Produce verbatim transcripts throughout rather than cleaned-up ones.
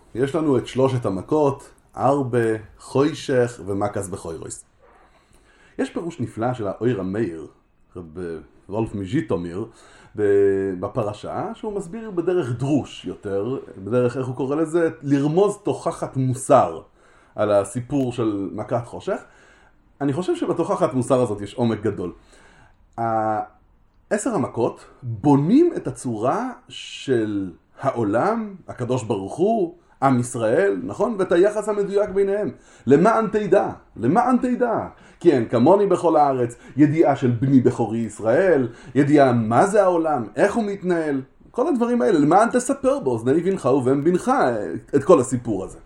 יש לנו את שלושת המכות, ארבה, חוישך ומקס בחוירויס. יש פירוש נפלא של האויר המאיר, וולף מז'יטומיר, בפרשה, שהוא מסביר בדרך דרוש יותר, בדרך, איך הוא קורא לזה, לרמוז תוכחת מוסר על הסיפור של מכת חושך. אני חושב שבתוכחת מוסר הזאת יש עומק גדול. עשר המכות בונים את הצורה של העולם, הקדוש ברוך הוא, עם ישראל, נכון? ואת היחס המדויק ביניהם. למען תדע, למען תדע. כי אין כמוני בכל הארץ, ידיעה של בני בכורי ישראל, ידיעה מה זה העולם, איך הוא מתנהל, כל הדברים האלה, למען תספר בו, זני בנך ובן בנך, את כל הסיפור הזה.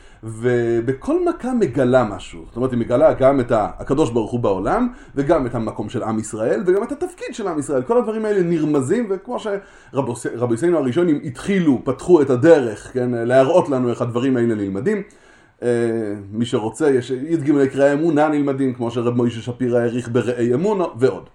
ובכל מכה מגלה משהו, זאת אומרת, היא מגלה גם את הקדוש ברוך הוא בעולם, וגם את המקום של עם ישראל, וגם את התפקיד של עם ישראל. כל הדברים האלה נרמזים, וכמו שרבותינו הראשונים התחילו, פתחו את הדרך, כן, להראות לנו איך הדברים האלה נלמדים. מי שרוצה, יש י"ג קראי אמונה נלמדים, כמו שרב מוישה שפירא העריך בראי אמונה, ועוד.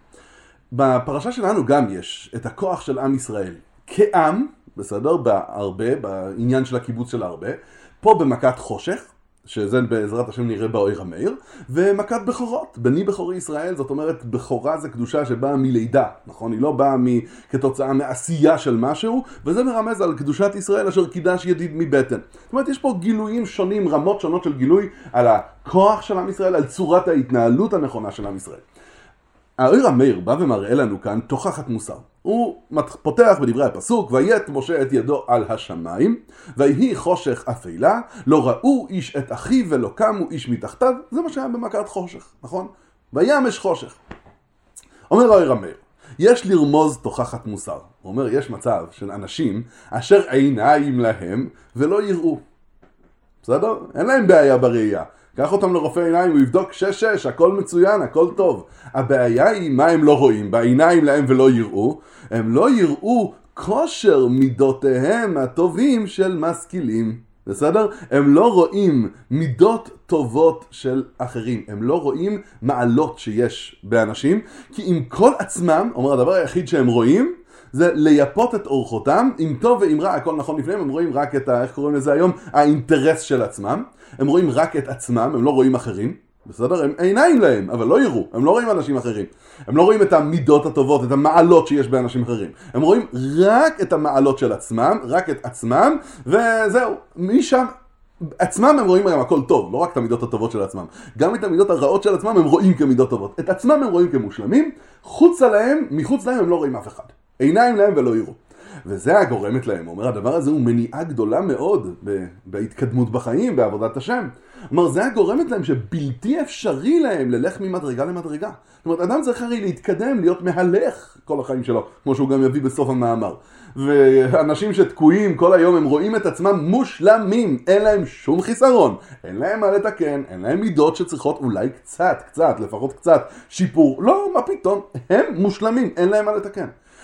בפרשה שלנו גם יש את הכוח של עם ישראל כעם, בסדר, בהרבה, בעניין של הקיבוץ של הרבה, פה במכת חושך, שזה בעזרת השם נראה באויר המאיר, ומכת בכורות, בני בכורי ישראל, זאת אומרת, בכורה זה קדושה שבאה מלידה, נכון? היא לא באה כתוצאה מעשייה של משהו, וזה מרמז על קדושת ישראל אשר קידש ידיד מבטן. זאת אומרת, יש פה גילויים שונים, רמות שונות של גילוי על הכוח של עם ישראל, על צורת ההתנהלות הנכונה של עם ישראל. האויר המאיר בא ומראה לנו כאן תוכחת מוסר. הוא פותח בדברי הפסוק, ויית משה את ידו על השמיים, ויהי חושך אפלה, לא ראו איש את אחיו ולא קמו איש מתחתיו. זה מה שהיה במכת חושך, נכון? וימש חושך. אומר האויר המאיר, יש לרמוז תוכחת מוסר. הוא אומר, יש מצב של אנשים אשר עיניים להם ולא יראו. בסדר? אין להם בעיה בראייה. קח אותם לרופא עיניים, הוא יבדוק שש שש, הכל מצוין, הכל טוב. הבעיה היא מה הם לא רואים, בעיניים להם ולא יראו. הם לא יראו כושר מידותיהם הטובים של משכילים. בסדר? הם לא רואים מידות טובות של אחרים. הם לא רואים מעלות שיש באנשים, כי עם כל עצמם, אומר הדבר היחיד שהם רואים, זה לייפות את אורחותם, אם טוב ואם רע, הכל נכון לפניהם, הם רואים רק את, איך קוראים לזה היום, האינטרס של עצמם, הם רואים רק את עצמם, הם לא רואים אחרים, בסדר? הם עיניים להם, אבל לא יראו, הם לא רואים אנשים אחרים, הם לא רואים את המידות הטובות, את המעלות שיש באנשים אחרים, הם רואים רק את המעלות של עצמם, רק את עצמם, וזהו, משם, עצמם הם רואים גם הכל טוב, לא רק את המידות הטובות של עצמם, גם את המידות הרעות של עצמם הם רואים כמידות טובות, את עצמם הם רואים כמושלמים, חוץ עליהם, מחוץ להם הם לא רואים אף אחד. עיניים להם ולא יראו. וזה הגורמת להם. הוא אומר, הדבר הזה הוא מניעה גדולה מאוד בהתקדמות בחיים, בעבודת השם. הוא אומר, זה הגורמת להם שבלתי אפשרי להם ללך ממדרגה למדרגה. זאת אומרת, אדם צריך הרי להתקדם, להיות מהלך כל החיים שלו, כמו שהוא גם יביא בסוף המאמר. ואנשים שתקועים כל היום, הם רואים את עצמם מושלמים, אין להם שום חיסרון, אין להם מה לתקן, אין להם מידות שצריכות אולי קצת, קצת, לפחות קצת שיפור. לא, מה פתאום, הם מושלמים, אין להם מה לתקן.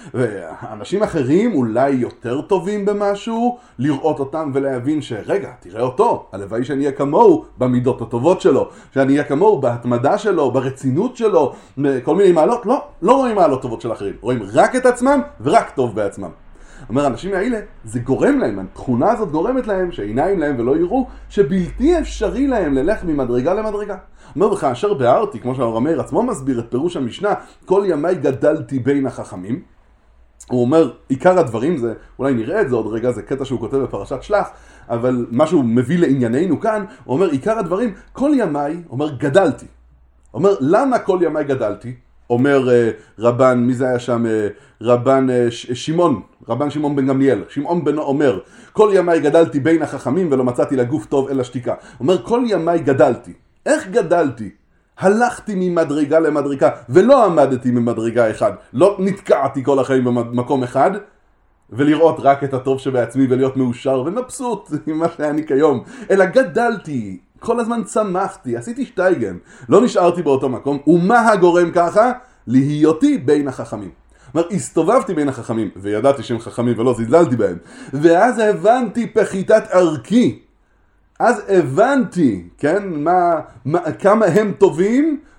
ואנשים אחרים אולי יותר טובים במשהו, לראות אותם ולהבין שרגע, תראה אותו, הלוואי שאני אהיה כמוהו במידות הטובות שלו, שאני אהיה כמוהו בהתמדה שלו, ברצינות שלו, כל מיני מעלות. לא, לא רואים מעלות טובות של אחרים, רואים רק את עצמם ורק טוב בעצמם. אומר, האנשים האלה, זה גורם להם, התכונה הזאת גורמת להם, שעיניים להם ולא יראו, שבלתי אפשרי להם ללך ממדרגה למדרגה. אומר, וכאשר ביארתי, כמו שהאור המאיר עצמו מסביר את פירוש המשנה, כל ימי גדלתי בין החכמים, הוא אומר, עיקר הדברים זה, אולי נראה את זה עוד רגע, זה קטע שהוא כותב בפרשת שלח, אבל מה שהוא מביא לענייננו כאן, הוא אומר, עיקר הדברים, כל ימי, אומר, גדלתי. אומר, למה כל ימי גדלתי? אומר רבן, מי זה היה שם? רבן שמעון, רבן שמעון בן גמליאל. שמעון בנו אומר, כל ימי גדלתי בין החכמים ולא מצאתי לגוף טוב אלא שתיקה. אומר, כל ימי גדלתי. איך גדלתי? הלכתי ממדרגה למדרגה ולא עמדתי ממדרגה אחד. לא נתקעתי כל החיים במקום אחד ולראות רק את הטוב שבעצמי ולהיות מאושר ומבסוט עם מה שאני כיום. אלא גדלתי. כל הזמן צמחתי, עשיתי שטייגן, לא נשארתי באותו מקום, ומה הגורם ככה? להיותי בין החכמים. זאת אומרת, הסתובבתי בין החכמים, וידעתי שהם חכמים ולא זלזלתי בהם, ואז הבנתי פחיתת ערכי, אז הבנתי, כן, מה, מה, כמה הם טובים,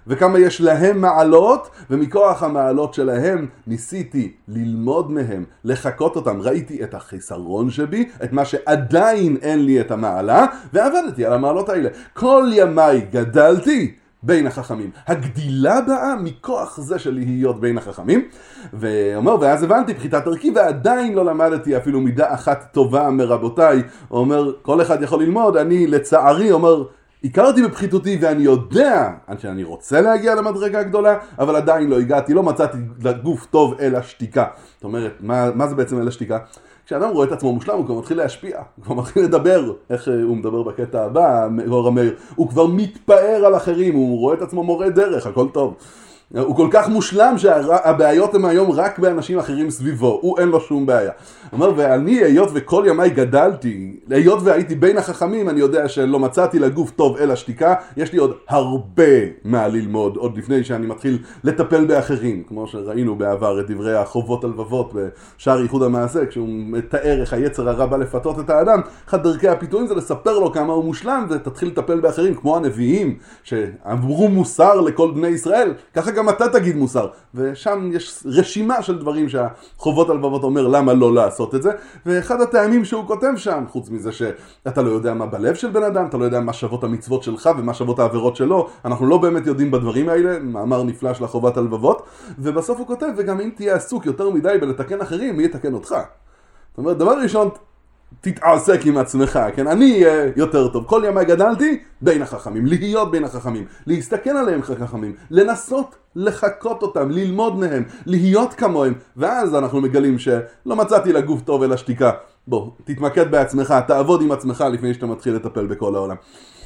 וכמה יש להם מעלות, ומכוח המעלות שלהם ניסיתי ללמוד מהם, לחקות אותם, ראיתי את החיסרון שבי, את מה שעדיין אין לי את המעלה, ועבדתי על המעלות האלה. כל ימיי גדלתי בין החכמים. הגדילה באה מכוח זה של להיות בין החכמים. ואומר, ואז הבנתי פחיתת ערכי, ועדיין לא למדתי אפילו מידה אחת טובה מרבותיי. הוא אומר, כל אחד יכול ללמוד, אני לצערי אומר, הכרתי בפחיתותי ואני יודע שאני רוצה להגיע למדרגה גדולה, אבל עדיין לא הגעתי, לא מצאתי לגוף טוב אלא שתיקה. זאת אומרת, מה, מה זה בעצם אלא שתיקה? כשאדם רואה את עצמו מושלם, הוא כבר מתחיל להשפיע, הוא כבר מתחיל לדבר, איך הוא מדבר בקטע הבא, אור המאיר, הוא כבר מתפאר על אחרים, הוא רואה את עצמו מורה דרך, הכל טוב. הוא כל כך מושלם שהבעיות הן היום רק באנשים אחרים סביבו, הוא אין לו שום בעיה. הוא אומר, ואני, היות וכל ימיי גדלתי, היות והייתי בין החכמים, אני יודע שלא מצאתי לגוף טוב אלא שתיקה, יש לי עוד הרבה מה ללמוד, עוד לפני שאני מתחיל לטפל באחרים, כמו שראינו בעבר את דברי החובות הלבבות בשער ייחוד המעשה, כשהוא מתאר איך היצר הרע בא לפתות את האדם, אחד דרכי הפיתויים זה לספר לו כמה הוא מושלם, ותתחיל לטפל באחרים, כמו הנביאים, שאמרו מוסר לכל בני ישראל, ככה גם אתה תגיד מוסר, ושם יש רשימה של דברים שהחובות הלבבות אומר למה לא לעשות את זה, ואחד הטעמים שהוא כותב שם, חוץ מזה שאתה לא יודע מה בלב של בן אדם, אתה לא יודע מה שוות המצוות שלך ומה שוות העבירות שלו, אנחנו לא באמת יודעים בדברים האלה, מאמר נפלא של החובות הלבבות, ובסוף הוא כותב, וגם אם תהיה עסוק יותר מדי בלתקן אחרים, מי יתקן אותך? זאת אומרת, דבר ראשון, תתעסק עם עצמך, כן? אני אהיה יותר טוב. כל ימי גדלתי בין החכמים, להיות בין החכמים, להסתכל עליהם כחכמים, לנסות לחקות אותם, ללמוד מהם, להיות כמוהם, ואז אנחנו מגלים שלא מצאתי לגוף טוב אלא שתיקה. בוא, תתמקד בעצמך, תעבוד עם עצמך לפני שאתה מתחיל לטפל בכל העולם.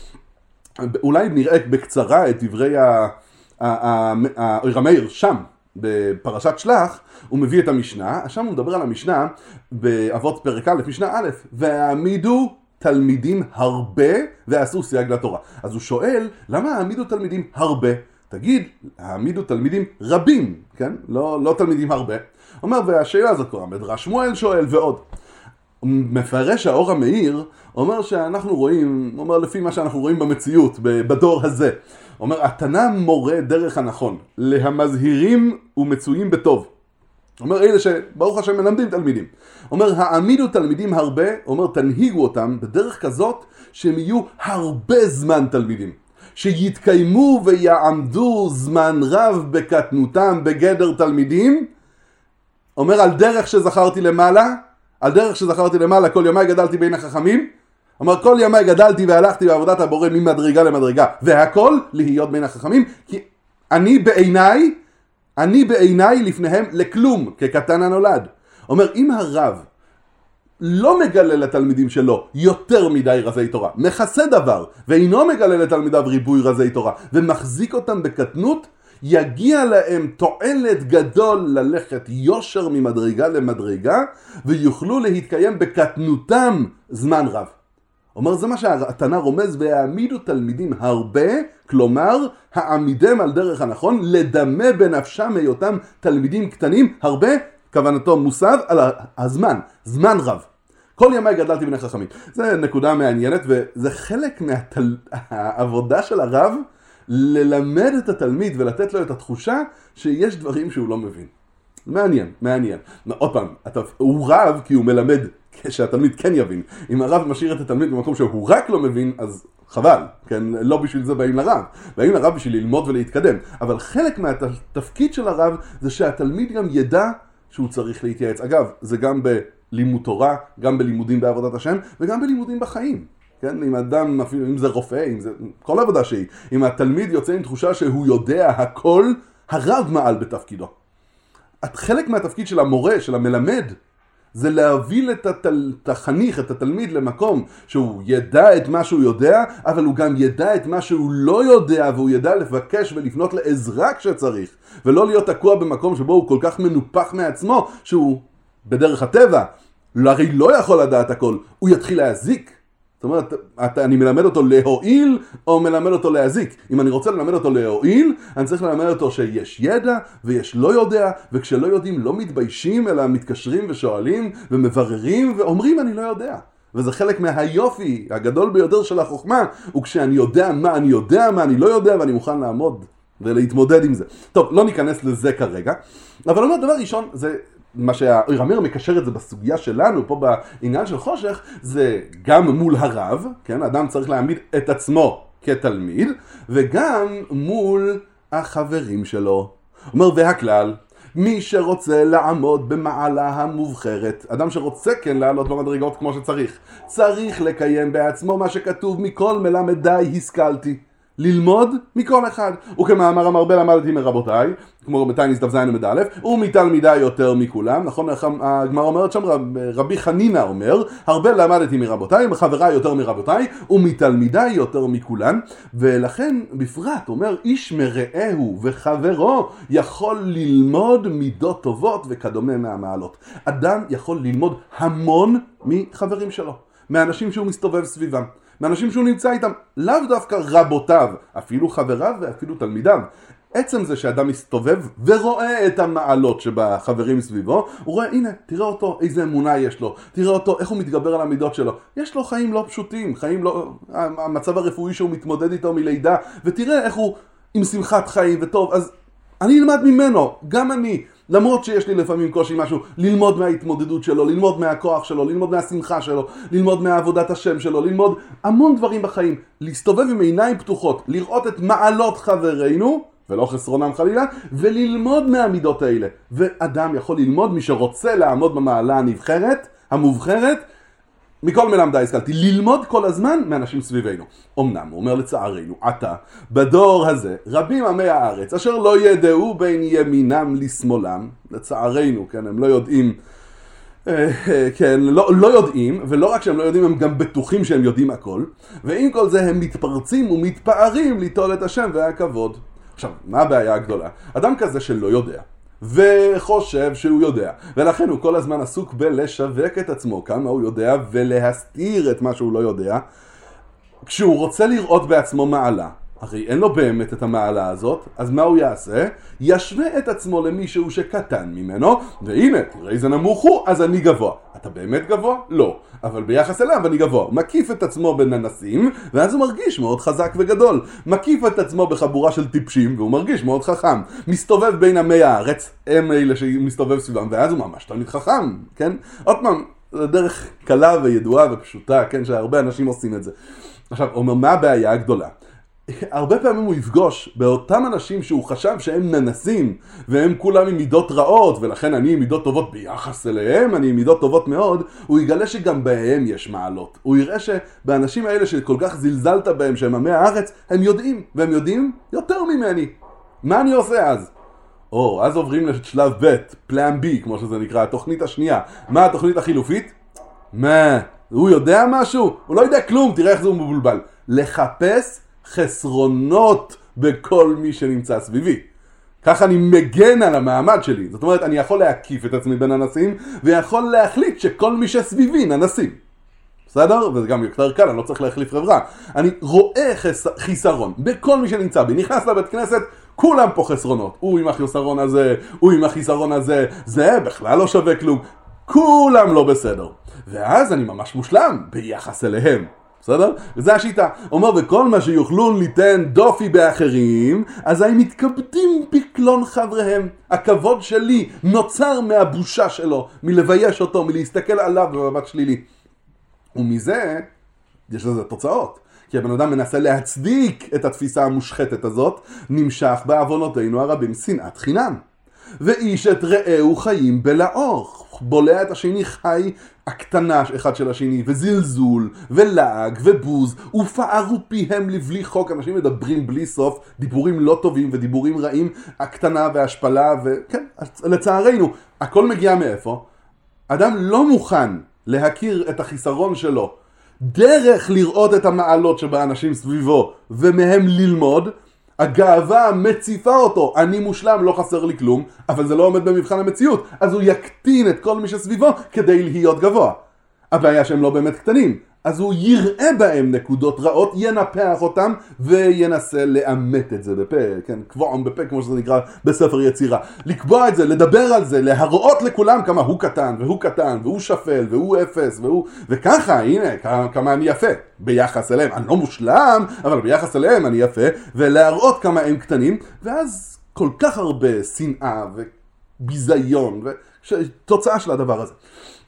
אולי נראה בקצרה את דברי אור המאיר שם, בפרשת שלח, הוא מביא את המשנה, שם הוא מדבר על המשנה באבות פרק א', משנה א', והעמידו תלמידים הרבה ועשו סייג לתורה. אז הוא שואל, למה העמידו תלמידים הרבה? תגיד, העמידו תלמידים רבים, כן? לא, לא תלמידים הרבה. הוא אומר, והשאלה הזאת קורה, מדרש שמואל שואל ועוד. מפרש האור המאיר, אומר שאנחנו רואים, אומר לפי מה שאנחנו רואים במציאות, בדור הזה. אומר, התנא מורה דרך הנכון, להמזהירים ומצויים בטוב. אומר, אלה שברוך השם מלמדים תלמידים. אומר, העמידו תלמידים הרבה, אומר, תנהיגו אותם בדרך כזאת שהם יהיו הרבה זמן תלמידים. שיתקיימו ויעמדו זמן רב בקטנותם בגדר תלמידים. אומר, על דרך שזכרתי למעלה, על דרך שזכרתי למעלה, כל ימי גדלתי בין החכמים. אומר, כל ימי גדלתי והלכתי בעבודת הבורא ממדרגה למדרגה, והכל להיות בין החכמים, כי אני בעיניי, אני בעיניי לפניהם לכלום, כקטן הנולד. אומר, אם הרב לא מגלה לתלמידים שלו יותר מדי רזי תורה, מכסה דבר, ואינו מגלה לתלמידיו ריבוי רזי תורה, ומחזיק אותם בקטנות, יגיע להם תועלת גדול ללכת יושר ממדרגה למדרגה, ויוכלו להתקיים בקטנותם זמן רב. אומר, זה מה שהתנא רומז, והעמידו תלמידים הרבה, כלומר, העמידם על דרך הנכון, לדמה בנפשם היותם תלמידים קטנים, הרבה, כוונתו מוסב על הזמן, זמן רב. כל ימי גדלתי בין החכמים. זה נקודה מעניינת, וזה חלק מהעבודה של הרב, ללמד את התלמיד ולתת לו את התחושה שיש דברים שהוא לא מבין. מעניין, מעניין. עוד פעם, הוא רב כי הוא מלמד שהתלמיד כן יבין. אם הרב משאיר את התלמיד במקום שהוא רק לא מבין, אז חבל, כן? לא בשביל זה באים לרב. באים לרב בשביל ללמוד ולהתקדם. אבל חלק מהתפקיד של הרב זה שהתלמיד גם ידע שהוא צריך להתייעץ. אגב, זה גם בלימוד תורה, גם בלימודים בעבודת השם, וגם בלימודים בחיים. כן? אם אדם, אפילו אם זה רופא, אם זה כל עבודה שהיא, אם התלמיד יוצא עם תחושה שהוא יודע הכל, הרב מעל בתפקידו. חלק מהתפקיד של המורה, של המלמד, זה להוביל את, התל... את החניך, את התלמיד למקום שהוא ידע את מה שהוא יודע, אבל הוא גם ידע את מה שהוא לא יודע, והוא ידע לבקש ולפנות לעזרה כשצריך, ולא להיות תקוע במקום שבו הוא כל כך מנופח מעצמו, שהוא בדרך הטבע, הרי לא יכול לדעת הכל, הוא יתחיל להזיק. זאת אומרת, אתה, אני מלמד אותו להועיל או מלמד אותו להזיק. אם אני רוצה ללמד אותו להועיל, אני צריך ללמד אותו שיש ידע ויש לא יודע, וכשלא יודעים לא מתביישים, אלא מתקשרים ושואלים ומבררים ואומרים אני לא יודע. וזה חלק מהיופי הגדול ביותר של החוכמה, וכשאני יודע מה אני יודע, מה אני לא יודע, ואני מוכן לעמוד ולהתמודד עם זה. טוב, לא ניכנס לזה כרגע, אבל אומר דבר ראשון, זה מה שהרמיר מקשר את זה בסוגיה שלנו, פה בעניין של חושך, זה גם מול הרב, כן? אדם צריך להעמיד את עצמו כתלמיד, וגם מול החברים שלו. אומר, והכלל, מי שרוצה לעמוד במעלה המובחרת, אדם שרוצה כן לעלות במדרגות כמו שצריך, צריך לקיים בעצמו מה שכתוב, מכל מלמד די השכלתי. ללמוד מכל אחד. וכמאמר המרבה למדתי מרבותיי, כמו בתייניס דף ז' עמוד א', ומתלמידי יותר מכולם, נכון? הגמרא אומרת שם, רבי חנינא אומר, הרבה למדתי מרבותיי, מחבריי יותר מרבותיי, ומתלמידי יותר מכולם, ולכן בפרט אומר, איש מרעהו וחברו יכול ללמוד מידות טובות וכדומה מהמעלות. אדם יכול ללמוד המון מחברים שלו, מאנשים שהוא מסתובב סביבם. מאנשים שהוא נמצא איתם, לאו דווקא רבותיו, אפילו חבריו ואפילו תלמידיו. עצם זה שאדם מסתובב ורואה את המעלות שבחברים סביבו, הוא רואה, הנה, תראה אותו, איזה אמונה יש לו, תראה אותו, איך הוא מתגבר על המידות שלו. יש לו חיים לא פשוטים, חיים לא, המצב הרפואי שהוא מתמודד איתו מלידה, ותראה איך הוא עם שמחת חיים וטוב, אז אני אלמד ממנו, גם אני. למרות שיש לי לפעמים קושי משהו, ללמוד מההתמודדות שלו, ללמוד מהכוח שלו, ללמוד מהשמחה שלו, ללמוד מעבודת השם שלו, ללמוד המון דברים בחיים, להסתובב עם עיניים פתוחות, לראות את מעלות חברינו, ולא חסרונם חלילה, וללמוד מהמידות האלה. ואדם יכול ללמוד, מי שרוצה לעמוד במעלה הנבחרת, המובחרת, מכל מלמדי השכלתי, ללמוד כל הזמן מאנשים סביבנו. אמנם, הוא אומר לצערנו, עתה, בדור הזה, רבים עמי הארץ, אשר לא ידעו בין ימינם לשמאלם, לצערנו, כן, הם לא יודעים, כן, לא, לא יודעים, ולא רק שהם לא יודעים, הם גם בטוחים שהם יודעים הכל, ועם כל זה הם מתפרצים ומתפארים ליטול את השם והכבוד. עכשיו, מה הבעיה הגדולה? אדם כזה שלא יודע, וחושב שהוא יודע, ולכן הוא כל הזמן עסוק בלשווק את עצמו כמה הוא יודע ולהסתיר את מה שהוא לא יודע. כשהוא רוצה לראות בעצמו מעלה, הרי אין לו באמת את המעלה הזאת, אז מה הוא יעשה? ישווה את עצמו למישהו שקטן ממנו, והנה, תראה איזה נמוך הוא, אז אני גבוה. אתה באמת גבוה? לא. אבל ביחס אליו אני גבוה. מקיף את עצמו בננסים, ואז הוא מרגיש מאוד חזק וגדול. מקיף את עצמו בחבורה של טיפשים, והוא מרגיש מאוד חכם. מסתובב בין עמי הארץ, הם אלה שמסתובב סביבם, ואז הוא ממש תלמיד חכם, כן? עוד פעם, זה דרך קלה וידועה ופשוטה, כן? שהרבה אנשים עושים את זה. עכשיו, אומר, מה הבעיה הגדולה? הרבה פעמים הוא יפגוש באותם אנשים שהוא חשב שהם ננסים, והם כולם עם מידות רעות, ולכן אני עם מידות טובות ביחס אליהם, אני עם מידות טובות מאוד, הוא יגלה שגם בהם יש מעלות. הוא יראה שבאנשים האלה שכל כך זלזלת בהם, שהם עמי הארץ, הם יודעים, והם יודעים יותר ממני. מה אני עושה אז? או, אז עוברים לשלב ב', פלן בי, כמו שזה נקרא, התוכנית השנייה. מה התוכנית החילופית? מה? הוא יודע משהו? הוא לא יודע כלום, תראה איך זה מבולבל. לחפש חסרונות בכל מי שנמצא סביבי. ככה אני מגן על המעמד שלי. זאת אומרת, אני יכול להקיף את עצמי בין אנסים, ויכול להחליט שכל מי שסביבי ננסים. בסדר? וזה גם יותר קל, אני לא צריך להחליף חברה. אני רואה חס... חיסרון בכל מי שנמצא בי. נכנס לבית כנסת, כולם פה חסרונות. הוא עם החיסרון הזה, הוא עם החיסרון הזה, זה בכלל לא שווה כלום. כולם לא בסדר. ואז אני ממש מושלם ביחס אליהם. בסדר? וזה השיטה. אומר, וכל מה שיוכלו ליתן דופי באחרים, אז הם מתכבדים בקלון חבריהם. הכבוד שלי נוצר מהבושה שלו, מלבייש אותו, מלהסתכל עליו במבט שלילי. ומזה יש לזה תוצאות. כי הבן אדם מנסה להצדיק את התפיסה המושחתת הזאת, נמשך בעוונותינו הרבים שנאת חינם. ואיש את רעהו חיים בלאור. בולע את השני חי הקטנה אחד של השני, וזלזול, ולעג, ובוז, ופערו פיהם לבלי חוק. אנשים מדברים בלי סוף, דיבורים לא טובים ודיבורים רעים, הקטנה והשפלה, וכן, לצערנו, הכל מגיע מאיפה? אדם לא מוכן להכיר את החיסרון שלו, דרך לראות את המעלות שבאנשים סביבו, ומהם ללמוד. הגאווה מציפה אותו, אני מושלם, לא חסר לי כלום, אבל זה לא עומד במבחן המציאות, אז הוא יקטין את כל מי שסביבו כדי להיות גבוה. הבעיה שהם לא באמת קטנים, אז הוא יראה בהם נקודות רעות, ינפח אותם וינסה לאמת את זה בפה, כן, קבועם בפה כמו שזה נקרא בספר יצירה. לקבוע את זה, לדבר על זה, להראות לכולם כמה הוא קטן והוא קטן והוא שפל והוא אפס והוא... וככה, הנה, כמה אני יפה ביחס אליהם. אני לא מושלם, אבל ביחס אליהם אני יפה, ולהראות כמה הם קטנים, ואז כל כך הרבה שנאה וביזיון, ותוצאה של הדבר הזה.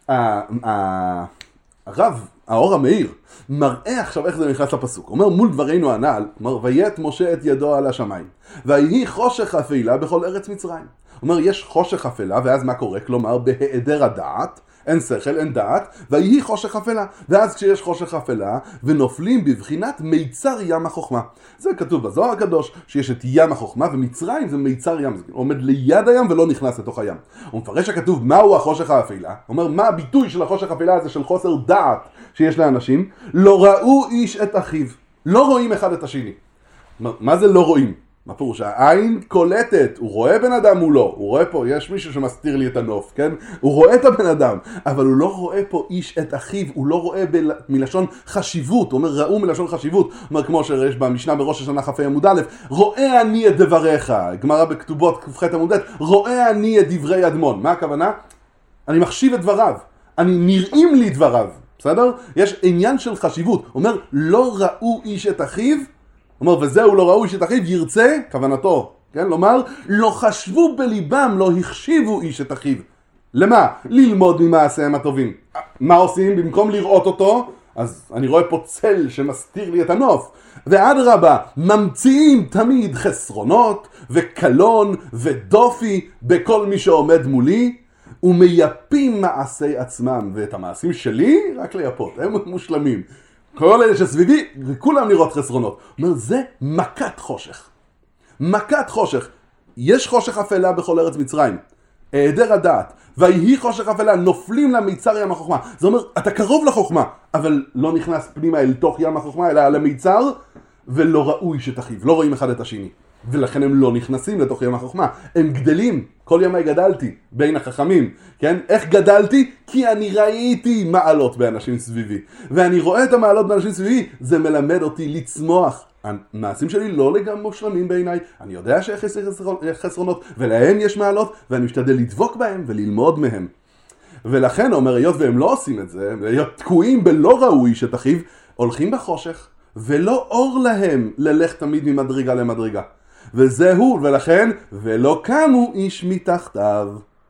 הרב, האור המאיר, מראה עכשיו איך זה נכנס לפסוק. הוא אומר, מול דברינו הנעל, אומר, ויית משה את ידו על השמיים, ויהי חושך אפלה בכל ארץ מצרים. הוא אומר, יש חושך אפלה, ואז מה קורה? כלומר, בהיעדר הדעת, אין שכל, אין דעת, ויהי חושך אפלה. ואז כשיש חושך אפלה, ונופלים בבחינת מיצר ים החוכמה. זה כתוב בזוהר הקדוש, שיש את ים החוכמה, ומצרים זה מיצר ים, זה עומד ליד הים ולא נכנס לתוך הים. הוא מפרש הכתוב, מהו החושך האפלה? הוא אומר, מה הביטוי של החושך האפלה הזה של חוסר דעת שיש לאנשים? לא ראו איש את אחיו. לא רואים אחד את השני. מה זה לא רואים? מה פירוש? העין קולטת, הוא רואה בן אדם מולו, הוא רואה פה, יש מישהו שמסתיר לי את הנוף, כן? הוא רואה את הבן אדם, אבל הוא לא רואה פה איש את אחיו, הוא לא רואה ב... מלשון חשיבות, הוא אומר ראו מלשון חשיבות, הוא אומר כמו שיש במשנה בראש השנה כ"ה עמוד א', רואה אני את דבריך, גמרא בכתובות כ"ח עמוד ב', רואה אני את דברי אדמון. מה הכוונה? אני מחשיב את דבריו, אני נראים לי דבריו, בסדר? יש עניין של חשיבות, הוא אומר לא ראו איש את אחיו, אומר, וזהו לא ראוי שאת אחיו ירצה, כוונתו, כן? לומר, לא חשבו בליבם, לא החשיבו איש את אחיו. למה? ללמוד ממעשיהם הטובים. מה עושים? במקום לראות אותו, אז אני רואה פה צל שמסתיר לי את הנוף. ואדרבה, ממציאים תמיד חסרונות וקלון ודופי בכל מי שעומד מולי, ומייפים מעשי עצמם, ואת המעשים שלי רק ליפות, הם מושלמים. כל אלה שסביבי, וכולם לראות חסרונות. הוא אומר, זה מכת חושך. מכת חושך. יש חושך אפלה בכל ארץ מצרים. היעדר הדעת. ויהי חושך אפלה, נופלים למיצר ים החוכמה. זה אומר, אתה קרוב לחוכמה, אבל לא נכנס פנימה אל תוך ים החוכמה, אלא על המיצר, ולא ראוי שתחיו. לא רואים אחד את השני. ולכן הם לא נכנסים לתוך ים החוכמה. הם גדלים. כל ימי גדלתי בין החכמים. כן? איך גדלתי? כי אני ראיתי מעלות באנשים סביבי. ואני רואה את המעלות באנשים סביבי, זה מלמד אותי לצמוח. המעשים שלי לא לגמרי מושלמים בעיניי. אני יודע שיש חסרונות, ולהם יש מעלות, ואני משתדל לדבוק בהם וללמוד מהם. ולכן אומר, היות והם לא עושים את זה, להיות תקועים בלא ראוי שתחיו, הולכים בחושך, ולא אור להם ללך תמיד ממדרגה למדרגה. וזהו, ולכן, ולא קמו איש מתחתיו.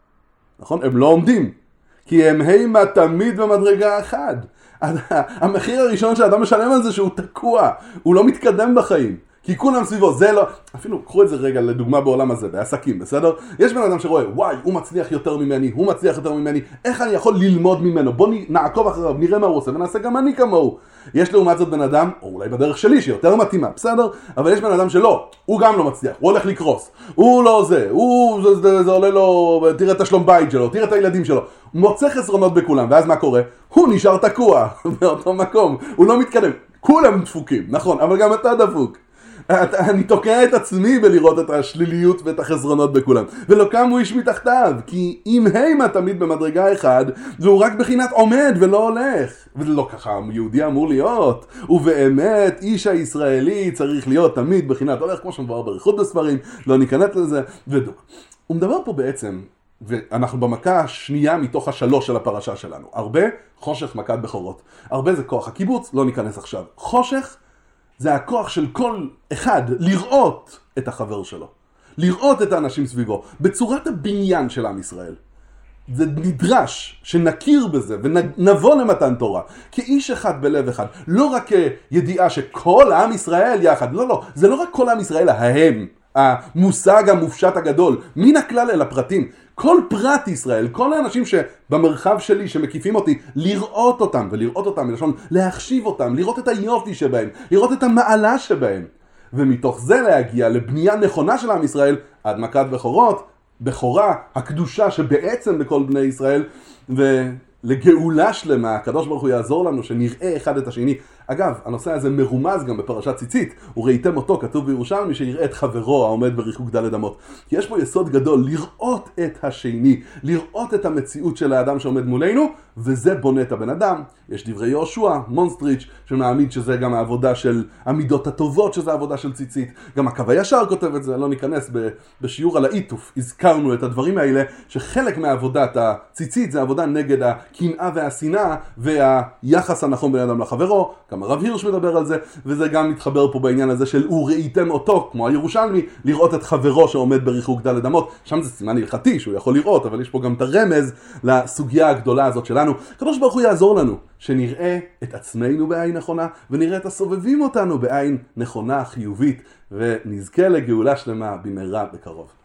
נכון? הם לא עומדים. כי הם הימה תמיד במדרגה אחת. המחיר הראשון שהאדם משלם על זה שהוא תקוע. הוא לא מתקדם בחיים. כי כולם סביבו, זה לא... אפילו, קחו את זה רגע לדוגמה בעולם הזה, בעסקים, בסדר? יש בן אדם שרואה, וואי, הוא מצליח יותר ממני, הוא מצליח יותר ממני, איך אני יכול ללמוד ממנו? בוא נעקוב אחריו, נראה מה הוא עושה, ונעשה גם אני כמוהו. יש לעומת זאת בן אדם, או אולי בדרך שלי, שיותר מתאימה, בסדר? אבל יש בן אדם שלא, הוא גם לא מצליח, הוא הולך לקרוס, הוא לא זה, הוא, זה, זה, זה עולה לו, תראה את השלום בית שלו, תראה את הילדים שלו, הוא מוצא חסרונות בכולם, ואז מה קורה? הוא נשאר תקוע באותו מקום, הוא לא מתקדם, כולם דפוקים, נכון, אבל גם אתה דפוק. אני תוקע את עצמי בלראות את השליליות ואת החסרונות בכולם. ולא קמו איש מתחתיו, כי אם הימה תמיד במדרגה אחד, והוא רק בחינת עומד ולא הולך. וזה לא ככה, יהודי אמור להיות. ובאמת, איש הישראלי צריך להיות תמיד בחינת הולך, כמו שמבואר בריחות בספרים, לא ניכנס לזה, ודוק. הוא מדבר פה בעצם, ואנחנו במכה השנייה מתוך השלוש של הפרשה שלנו. הרבה חושך מכת בכורות. הרבה זה כוח הקיבוץ, לא ניכנס עכשיו. חושך, זה הכוח של כל אחד לראות את החבר שלו. לראות את האנשים סביבו. בצורת הבניין של עם ישראל. זה נדרש שנכיר בזה ונבוא למתן תורה. כאיש אחד בלב אחד. לא רק ידיעה שכל עם ישראל יחד. לא, לא. זה לא רק כל עם ישראל ההם. המושג המופשט הגדול. מן הכלל אל הפרטים. כל פרט ישראל, כל האנשים שבמרחב שלי שמקיפים אותי, לראות אותם, ולראות אותם בלשון להחשיב אותם, לראות את היופי שבהם, לראות את המעלה שבהם. ומתוך זה להגיע לבנייה נכונה של עם ישראל, עד מכת בכורות, בכורה, הקדושה שבעצם בכל בני ישראל, לגאולה שלמה, הקדוש ברוך הוא יעזור לנו שנראה אחד את השני. אגב, הנושא הזה מרומז גם בפרשת ציצית, וראיתם אותו, כתוב בירושלמי, שיראה את חברו העומד בריחוק ד' אמות. כי יש פה יסוד גדול, לראות את השני, לראות את המציאות של האדם שעומד מולנו, וזה בונה את הבן אדם. יש דברי יהושע, מונסטריץ', שמעמיד שזה גם העבודה של המידות הטובות, שזה העבודה של ציצית. גם הקו הישר כותב את זה, לא ניכנס בשיעור על האיתוף. הזכרנו את הדברים האלה, שחלק מעבודת הציצית זה עבודה נגד הקנאה והשנאה, והיחס הנכון בין אדם לחברו. גם הרב הירש מדבר על זה, וזה גם מתחבר פה בעניין הזה של וראיתם אותו, כמו הירושלמי, לראות את חברו שעומד בריחוק ד' אמות. שם זה סימן הלכתי שהוא יכול לראות, אבל יש פה גם את הרמז לסוגיה הגדולה הזאת שלנו. הקדוש ברוך הוא יעזור לנו, שנראה את עצמנו בעין נכונה, ונראה את הסובבים אותנו בעין נכונה, חיובית, ונזכה לגאולה שלמה במהרה בקרוב.